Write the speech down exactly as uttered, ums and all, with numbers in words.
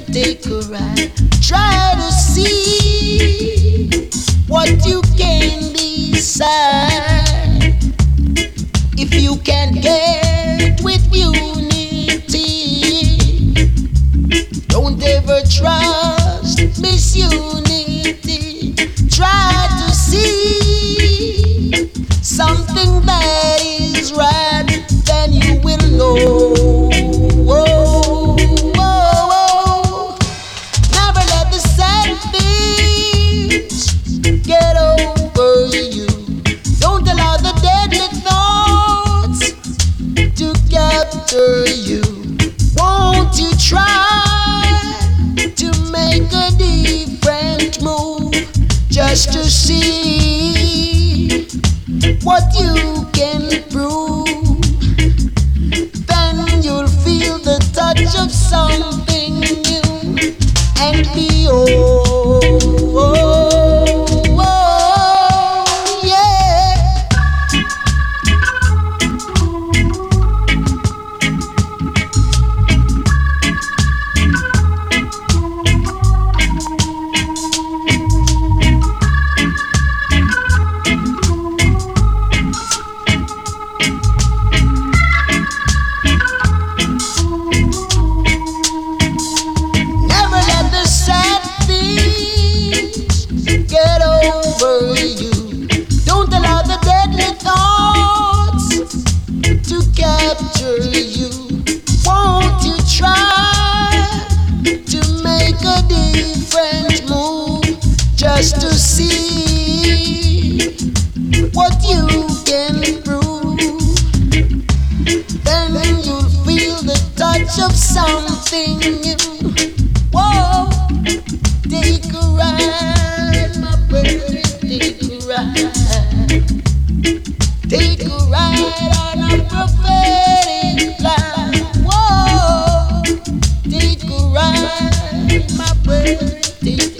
take a ride. Try to see what you can decide. If you can get with unity, don't ever trust misunity. Try to see something that is right, then you will know. Whoa, whoa, whoa. Never let the sad things get over you. Don't allow the deadly thoughts to capture you. Won't you try to make a different move just to see what you can prove? Then you'll feel the touch of something new and be oh, oh, oh, yeah. Never let the sad things get over you. Don't allow the deadly thoughts to capture you. Won't you try to make a different move just to see what you can prove? Then you'll feel the touch of something new. Whoa, take a ride, my baby, take a ride. Take a ride on a prophetic line. Whoa, take a ride, my baby, take